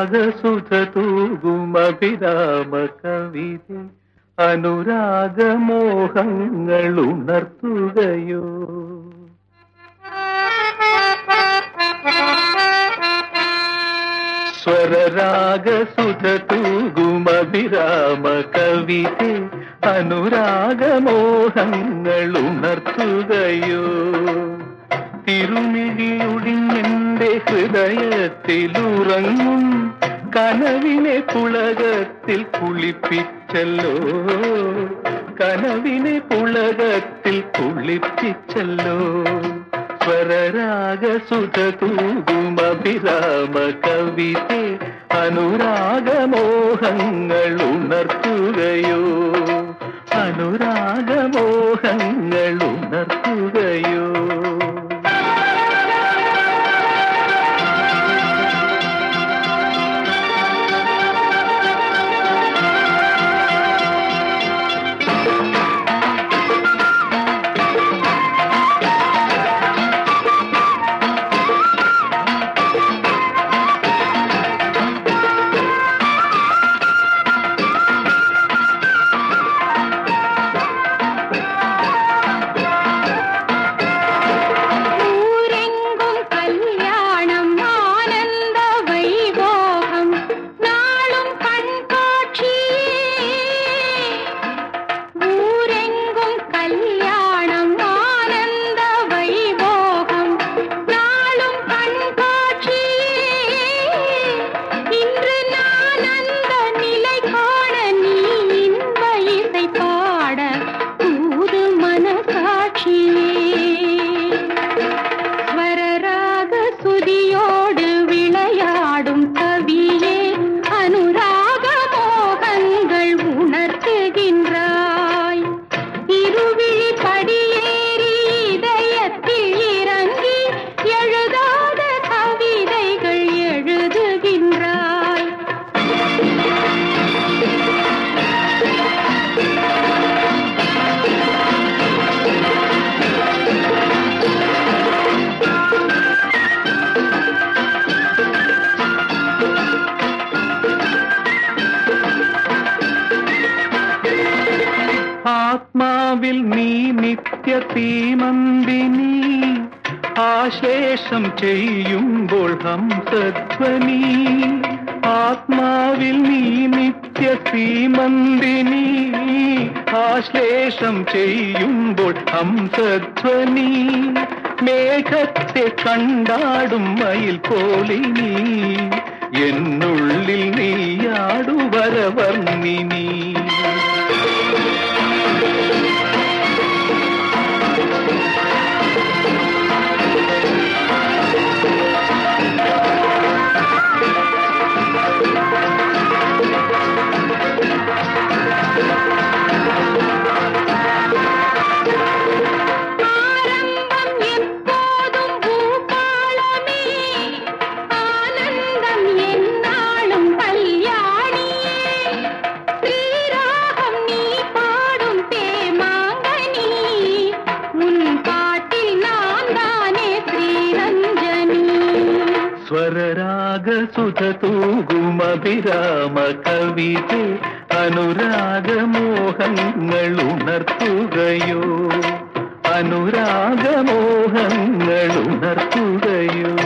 സ്വരരാഗസുധ തൂകുമഭിരാമ കവിതേ അനുരാഗമോഹങ്ങൾ ഉണർത്തുകയോ. സ്വരരാഗസുധ തൂകുമഭിരാമ കവിതേ അനുരാഗമോഹങ്ങൾ ഉണർത്തുകയോ. തിരുമിഴിയൊടിഞ്ഞെന്റെ ഹൃദയത്തിലുറങ്ങും കനവിനെ പുളകത്തിൽ കുളിപ്പിച്ചല്ലോ. കനവിനെ പുളകത്തിൽ കുളിപ്പിച്ചല്ലോ. സ്വരരാഗസുധ തൂകുമഭിരാമ കവിതേ അനുരാഗമോഹങ്ങൾ ഉണർത്തുകയോ. അനുരാഗമോഹങ്ങൾ ഉണർത്തുകയോ. ആത്മാവിൽ നീ നിത്യ തീമന്തിനി ആശ്ലേഷം ചെയ്യുമ്പോൾ ഹംസധ്വനി. ആത്മാവിൽ നീ നിത്യ തീമന്തിനി ആശ്ലേഷം ചെയ്യുമ്പോൾ ഹംസധ്വനി. മേഘത്തെ കണ്ടാടും മയിൽ പോലിനി എന്നുള്ളിൽ നീയാടുവരവർണ്ണിനി. സ്വരരാഗസുധ തൂകുമഭിരാമ കവിതേ അനുരാഗമോഹങ്ങൾ ഉണർത്തുകയോ. അനുരാഗമോഹങ്ങൾ ഉണർത്തുകയോ.